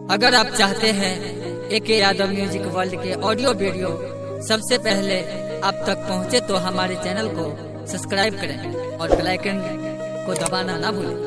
अगर आप चाहते हैं एके यादव म्यूजिक वर्ल्ड के ऑडियो वीडियो सबसे पहले आप तक पहुंचे तो हमारे चैनल को सब्सक्राइब करें और बेल आइकन को दबाना ना भूलें।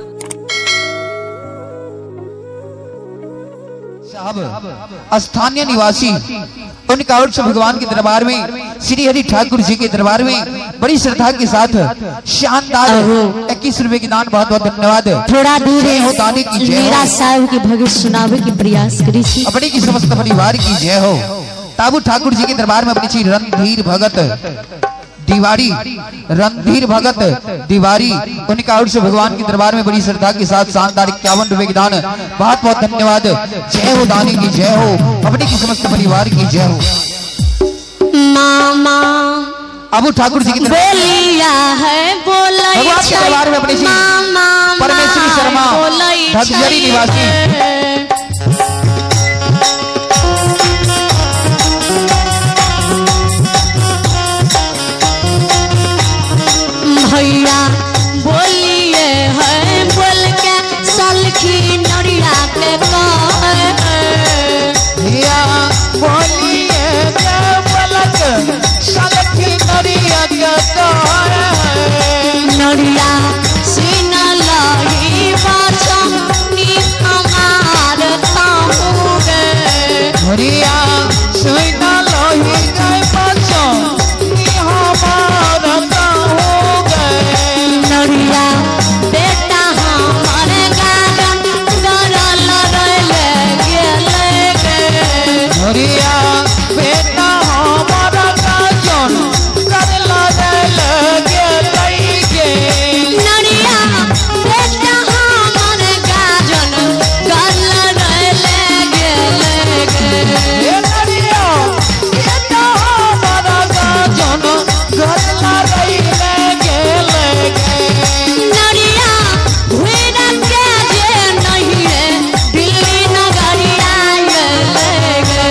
स्थानीय निवासी उनका उत्सव भगवान के दरबार में श्री हरि ठाकुर जी के दरबार में बड़ी श्रद्धा के साथ शानदार 21 रुपए की दान। बहुत बहुत धन्यवाद। थोड़ा दूर हो दानी की जय मेरा साहब के भगत सुनावे की प्रयास करी थी। अपने की समस्त परिवार की जय हो। ताबू ठाकुर जी के दरबार में अपनी श्री रणधीर भगत दीवारी रणधीर भगत दीवारी उनका उत्सव भगवान के दरबार में बड़ी श्रद्धा के साथ शानदार 51 रुपए की दान। बहुत बहुत धन्यवाद। जय हो दानी की जय हो। अपने की समस्त परिवार की जय हो। मामा अबू ठाकुर जी की बोलिया है भगवान के दरबार में अपनी श्री परमेश्वरी शर्मा धगजरी निवासी भैया बोलिए है बोल के सलखी नड़िया के भैया बोलिए बोलक सलखी नड़िया के नड़िया सीन लही बाचनी हमार ताहू गे भैया सीन लही गए बाचनी हमार ताहू गे नड़िया बेटा हमार गार्डन गरल रले गेले गे भैया बेटा हमारा गाजन गरल रले गेले नड़िया बेटा हमार गाजन गरल रले गेले गे नड़िया बेटा हमारा गाजन गरल रले गेले नड़िया भुइरा के जे नहीं रे दिल्ली नगरिया गेले गे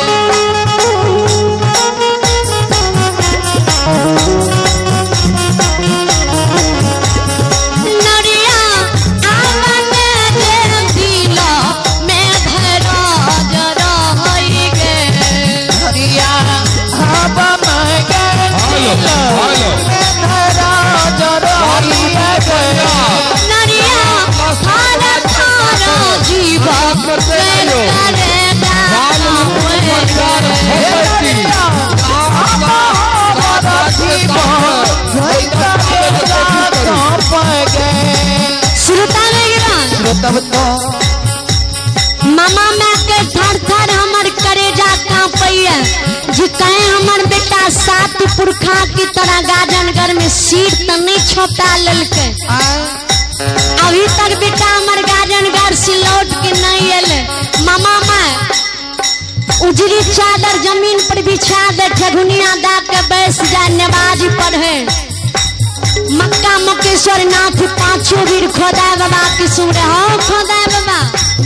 नड़िया आंगन जे दिला में धराज रहई गे भैया हवा में गेलो मेरा जरही गया नड़िया थारा थारा जीवा करे दाना श्रोता मामा मैं के थर थर हमर करेजा कांपैया जी कहे हमर बेटा सात पुरखा की तरह गाजनगर में सीट त नहीं छोटा ललके अभी तक बेटा हमर गाजनगर से लौट के नहीं एले। मामा मैं उजरी चादर जमीन पर बिछा दे ठगुनिया दा के बैस जा नमाज पढ़े मक्का मुकेश्वर नाथ पांचों वीर खोदा बाबा की सुन रहे हो खोदा बाबा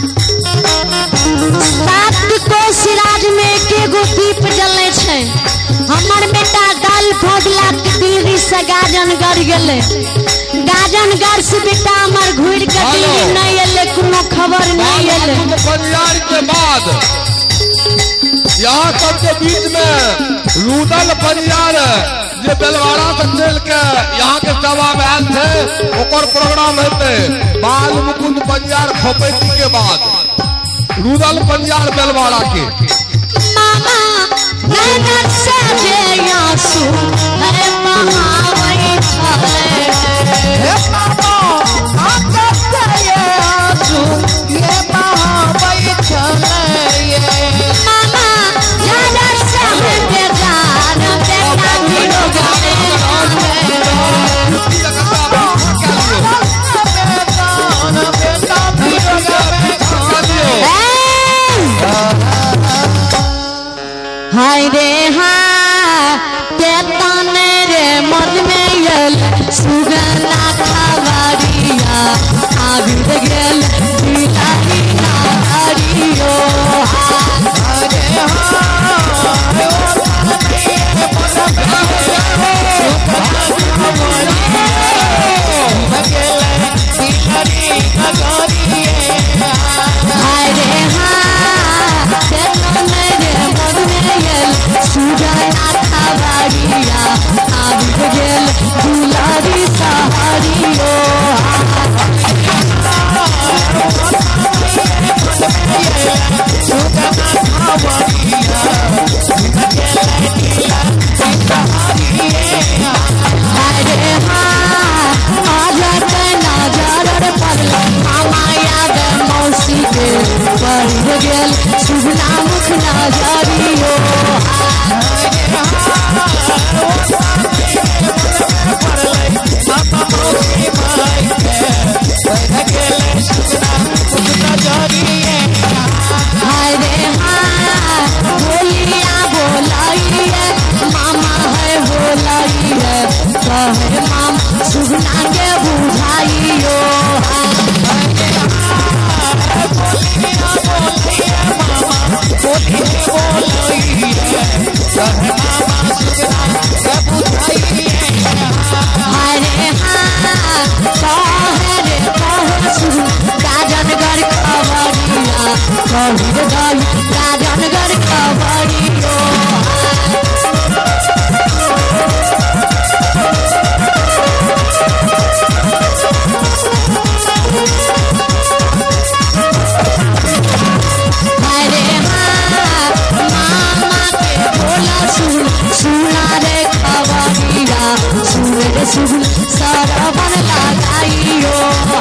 सात को सिराज में एगो दीप जले छे हमर बेटा दाल भोगला के दिल्ली से गाजनगर गेले गाजनगर से बेटा हमर घुर के दिल्ली नहीं एले कोनो खबर नहीं एले। परिवार के बाद यहाँ सबके बीच में रूदल परिवार जे बेलवाड़ा से चल के यहाँ के सभा में आयल थे ओकर प्रोग्राम हेते बाल मुकुंद परिवार खोपैती के बाद रूदल परिवार बेलवाड़ा के मामा नैनन से जे आंसू है बहावे छले हे मामा आका से ये आंसू ये बहावे चले मामा नैनन से है जान बेटा गिरो गए हाय रे हाँ तेताने रे मन में यल सुगना खबरिया आबिद गेल दिलाही नारियो अरे हाय रे हाँ गेल सुगना मुख नजरियो हाय रे हाँ बोलिया बोलाइए मामा है बोलाइए कहे माम सुगना के बुझाइयो हाय रे हाँ कहे रे कहे सुगना राजनगर खबरिया कहे रे राजनगर खबरियो सुना रे खबरिया सुन सुन सरवन लगाइयो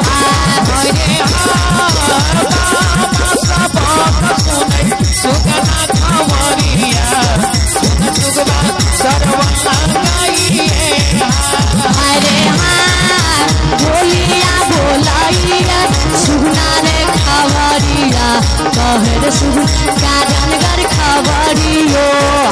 अरे हाँ बोलिया बोलाइया सुना रे खबरिया कहे रे सुन राजनगर खबरियो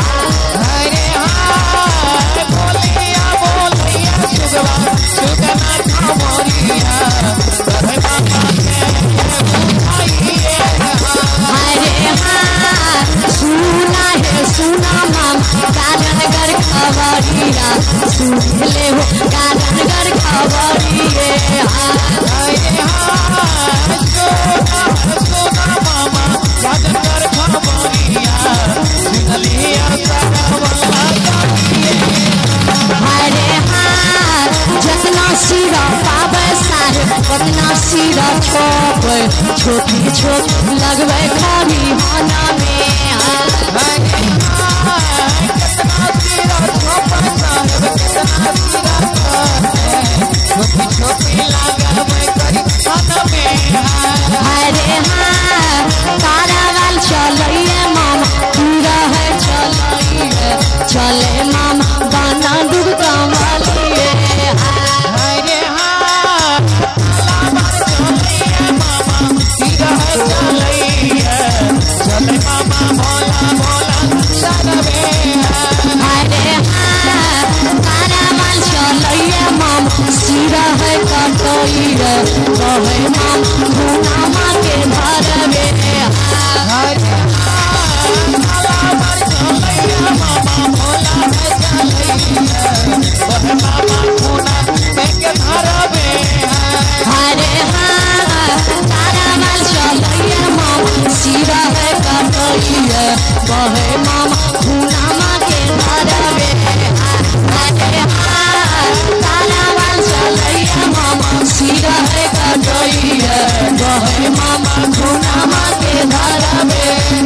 सुना है सुना माम राजनगर खबरिया सुन ले हो राजनगर खबरिए अरे हाँ जतना सिरा पावे सारे पतना सिरा छोप छोटी छोट लगवे खाली हाना में अरे हाँ तारावाल चलिए मामा पूरा है चलिए चले मामा बना डूब कमलिए अरे हाँ चले मामा भोला भोला अरे हाँ तारावाल चलिए मामा सिरा है कटोइए कहे मामा भूनामा के भरवे अरे हाँ तारावाल चलिए मामा सिरा है कटोइए कहे मामा भूनामा के भरवे अरे हाँ तारावाल चलिए मामा सिरा है कटोइए कहे मामा भूनामा के भरवे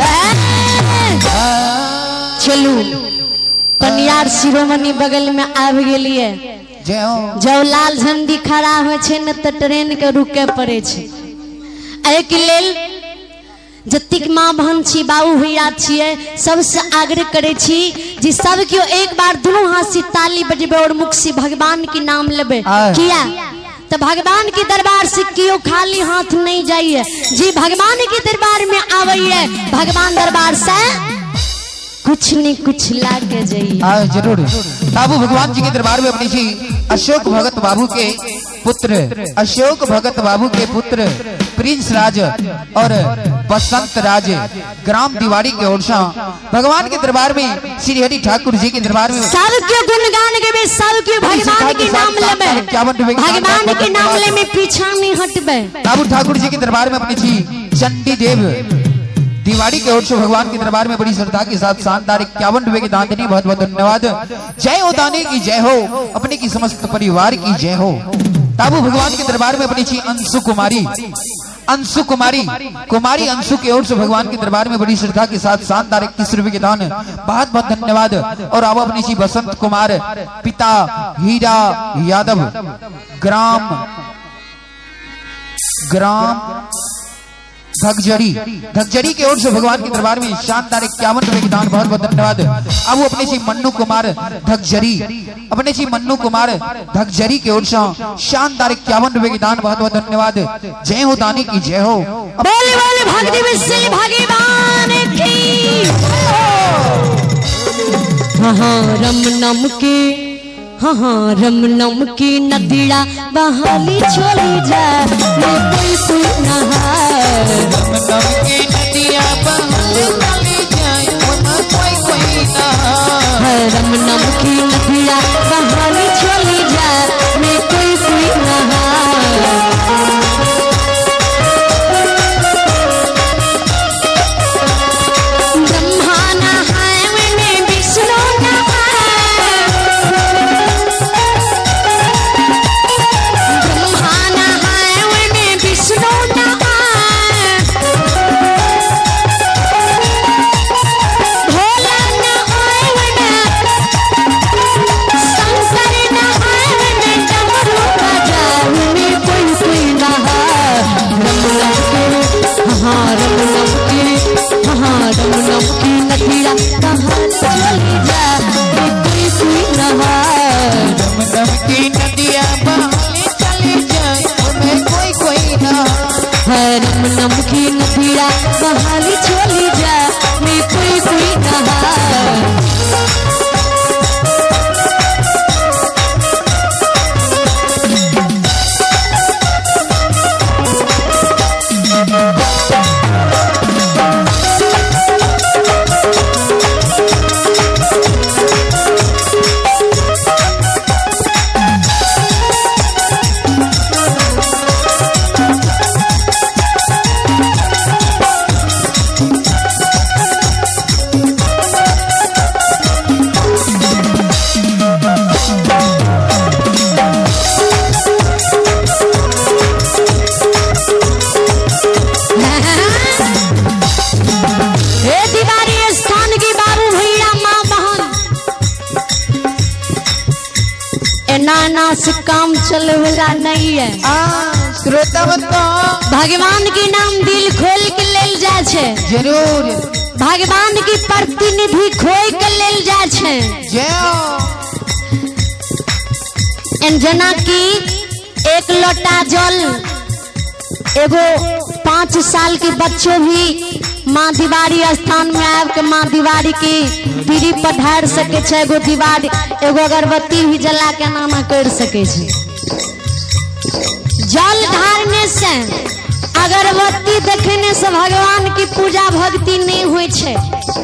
चलू कन्यार शिरोमणि बगल में आबि गेलिए जय हो जब लाल झंडी खड़ा हो छे न तो ट्रेन के रुके पड़े छे एहि के लेल जतिक माँ बहन छी बाबू भैया छिए सबसे आग्रह करे छी जी सब केओ एक बार दोनों हाथ से ताली बजेबे और मुख से भगवान के नाम लेबे किया तो भगवान के दरबार से क्यों खाली हाथ नहीं जाइए जी भगवान के दरबार में आइए भगवान दरबार से कुछ नहीं कुछ ला के जाइए जरूर बाबू भगवान जी के दरबार में अपनी जी अशोक भगत बाबू के पुत्र अशोक भगत बाबू के पुत्र प्रिंस राज और बसंत राज ग्राम दिवाड़ी के ओरसा भगवान के दरबार में श्री हरि ठाकुर जी के दरबार में सब के गुणगान के सब के भगवान के नाम लेबे भगवान के नाम ले में पीछा नहीं हटबे बाबू ठाकुर जी के दरबार में अपनी जी चंडी देव दिवाड़ी के ओर से भगवान के दरबार में बड़ी श्रद्धा के साथ शानदार 51 रुपए की दान देनी बहुत बहुत धन्यवाद। जय हो दानी की जय हो, अपने की समस्त परिवार की जय हो। ताबू भगवान के दरबार में अपनी छी अंशु कुमारी कुमारी अंशु की ओर से भगवान के दरबार में बड़ी श्रद्धा के साथ शानदार 21 रुपए के दान बहुत बहुत धन्यवाद। और अब अपनी छी बसंत कुमार पिता हीरा यादव ग्राम धगजरी की ओर से भगवान के दरबार में शानदार 51 रुपए की दान, बहुत बहुत धन्यवाद। अब वो अपने श्री मन्नू कुमार धगजरी की ओर से शानदार 51 रुपए की दान, बहुत बहुत धन्यवाद। जय हो दानी की जय हो। बोले बोले भक्ति विश्व भगवान की। हाँ रम नम की, हाँ रम नम की नदिया बहाली छोड़ी जा कोई कोई नहाए। रम नम की नदिया बहाली जाए कोई नहाए। रम नम की नदिया बहाली छोड़ी जा मैं कोई कोई नहाए। ब्रह्मा नहाए मैंने विष्णु नहाए। ब्रह्मा नहाए मैंने विष्णु नहाए। भोला नहाए मैंने शंकर नहाए मैंने डमरू बजाए मैंने कोई कोई नहाए। हाँ रम नम की, हाँ रम नम की नदिया कहाँ चली जा कोई कोई नहाए। रम नम की नदिया बहाली चली जाए कोई नहाए। रम नम की नदिया बहाली चली जा मैं कोई कोई नहाए। नाना से काम चले वाला नहीं है। श्रोता भगवान के नाम दिल खोल के लेल जा छे, जरूर भगवान की प्रतिनिधि खोई के लेल जा छे। जना की एक लोटा जल एगो 5 साल के बच्चों भी माँ दिवारी स्थान में आब के माँ दिवारी की पीढ़ी पधार सके छे। एगो दिवारी एगो अगरबत्ती भी जला के नाना कर सके छे। जल ढारने से अगरबत्ती देखने से भगवान की पूजा भक्ति नहीं हुई छे।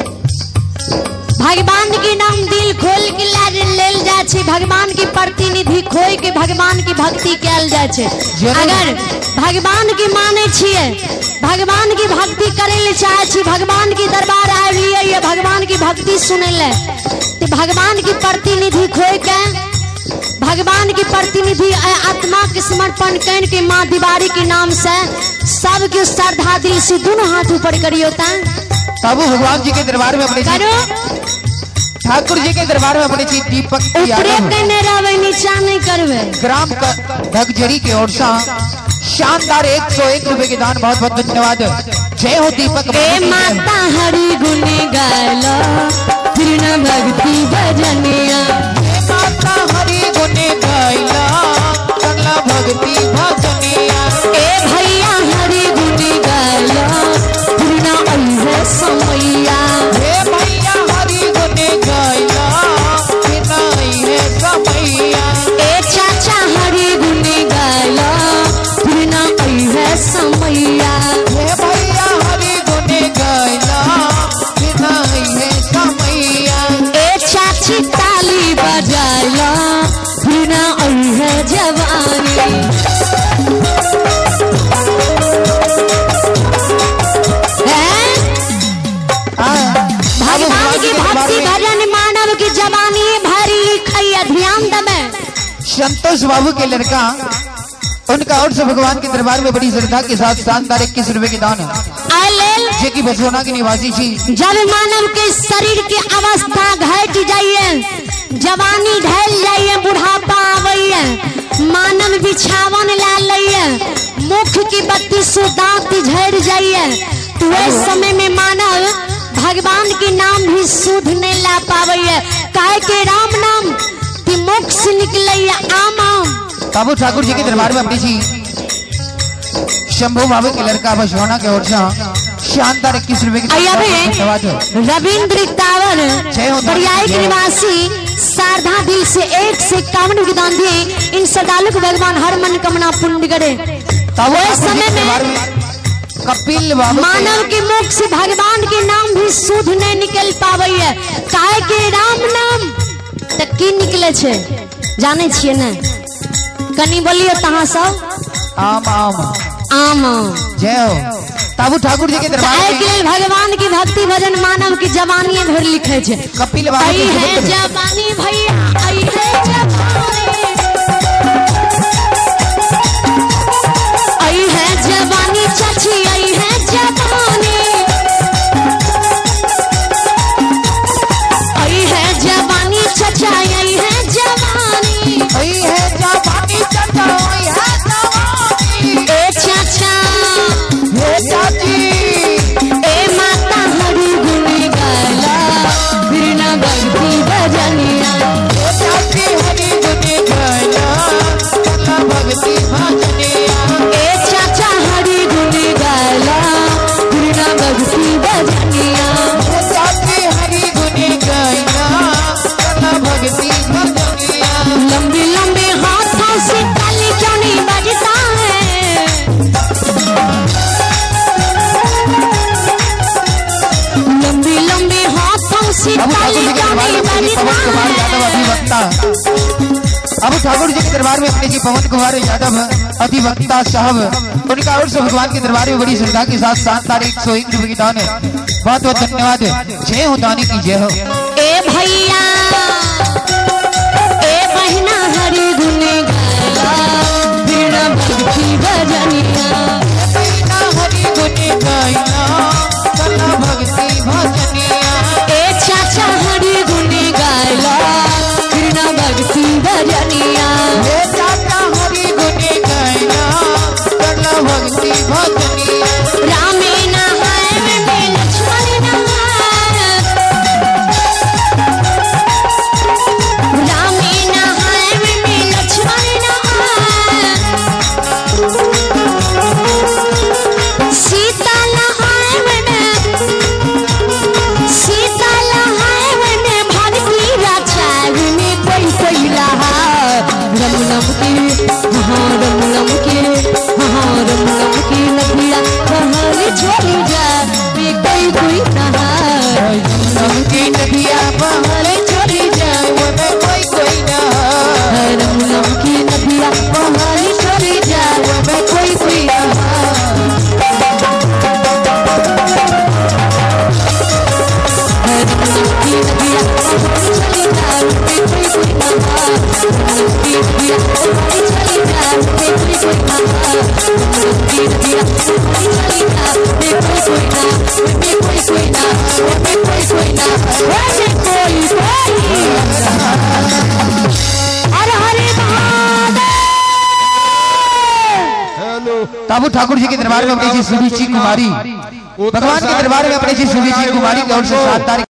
भगवान के नाम दिल खोल के लेल जा छे, भगवान की प्रतिनिधि खोई के भगवान की भक्ति कैल जा छे। अगर भगवान की माने छिए, भगवान की भक्ति करे ले चाहे छी, भगवान की दरबार आलिए ये भगवान की भक्ति सुने ले, तो भगवान की प्रतिनिधि खोई के भगवान की प्रतिनिधि आत्मा के समर्पण कर के माँ दिवारी के नाम से सबके श्रद्धा दिल से दोनों हाथ ऊपर करियो तब भगवान जी के दरबार में अपने ठाकुर जी के दरबार में अपने दीपक नीचा नहीं करवे। ग्राम धगजरी की ओर से शानदार 101 रुपए के दान, बहुत बहुत धन्यवाद। जय हो दीपक। माता हरि गुण गायला कृष्ण भक्ति भजनिया। माता हरि गुण गायला कृष्ण भक्ति भजनिया। भैया हरि गुण गायला कृष्ण अल्लाह समैया। भैया हरि गुण गायला कृष्ण अल्लाह समैया। चाचा हरि गुण गायला कृष्ण अल्लाह समैया। भैया हरि गुण गायला कृष्ण अल्लाह समैया। चाची ताली बजायला कृष्ण अल्लाह जवानी। भगवान की भक्ति भजन मानव की जवानी भरी लिखाई ध्यान दबे। संतोष बाबू के लड़का उनका और से भगवान के दरबार में बड़ी श्रद्धा के साथ शानदार 21 रुपए के दान जे की बसोना की निवासी थी। जब मानव के शरीर की अवस्था घट जाइए, जवानी ढल जाइए, बुढ़ापा आवे मानव बिछावन ला लइए मुख की 32 दांत झड़ जाइए। तो उस समय में मानव भगवान के नाम भी शुद्ध नहीं ला पावे, काहे के राम नाम की मुख से निकले आम आम। ताबू ठाकुर जी के दरबार में अपनी जी शंभू बाबू के लड़का बसवाना के ओर से शानदार 21 रुपए की रविंद्र टावर बरियाई के निवासी शारदा दिल से 1 से 51 रुपये दान दिए। इन श्रद्धालु को भगवान हर मनोकामना पूर्ण करे। उस समय में कपिल बाबू मानव के मुख से भगवान के नाम भी शुद्ध नहीं निकल पावे, काहे के राम नाम तक की निकले छे जाने छिए न? कनी बोलिए तहां सब आम आम आम जय हो। ताबू ठाकुर जी के दरबार में भगवान की भक्ति भजन मानव की जवानी भर लिखे छे। कपिल बाबू आई है जवानी भैया, आई है जवानी, आई है जवानी चाची, आई है जवानी, आई है जवानी चाचा, आई है जवानी, आई है जवानी चाचा, आई है जवानी। ए चाचा, हे चाची, ए माता हरि गुनी गाला, बिना भक्ति भजनिया। हे चाची हरि गुनी गाला, बिना भक्ति भजनिया। ए चाचा हरि गुनी गाला, बिना भक्ति भजनिया। हे चाची हरि गुनी गाला, बिना भक्ति भजनिया। लंबी लंबी हाथों से ताली क्यों नहीं बजता है? लंबी लंबी हाथों से ताली क्यों नहीं बजता है? अब ठाकुर जी के दरबार में अपने जी पवन कुमार यादव अधिवक्ता साहब उनका और से भगवान के दरबार में बड़ी श्रद्धा के साथ शानदार 101 रुपए की दान है। बहुत बहुत धन्यवाद। जय हो दानी की जय हो। ए भैया ए बहना हरि गुनी गाला, बिना भक्ति भजनिया। बिना हरि गुनी गाला, बिना भक्ति भजनिया। ए चाचा हरि गुनी गाला, बिना भक्ति भजनिया। हे चाचा हरि गुनी गाला, बिना भक्ति भजनिया। रामे नहाए में लक्ष्मण नहाए, रामे नहाए में लक्ष्मण नहाए, सीता नहाए में, सीता नहाए में भक्ति रचाए में कोई कोई रहा। रम रम के हाँ रम रम के हाँ रम रम के नदिया बहर चली जा में कोई कोई नहा। रम की नदिया बहर चली जाए में कोई कोई नहा। रम रम की नदिया बहर चली जा में कोई कोई नहा। रम रम की नदिया बहर चली जा में कोई कोई नहा। रम की नदिया बहर चली जा में कोई कोई नहा। रम की नदिया बहर चली जा में कोई कोई नहा, में कोई कोई नहा, में कोई कोई नहा, में कोई कोई नहा। हर हरे महादेव। हेलो ताबू ठाकुर जी के दरबार में अपनी जी सुरुचि कुमारी भगवान के दरबार में अपनी जी सुरुचि कुमारी की ओर से शानदार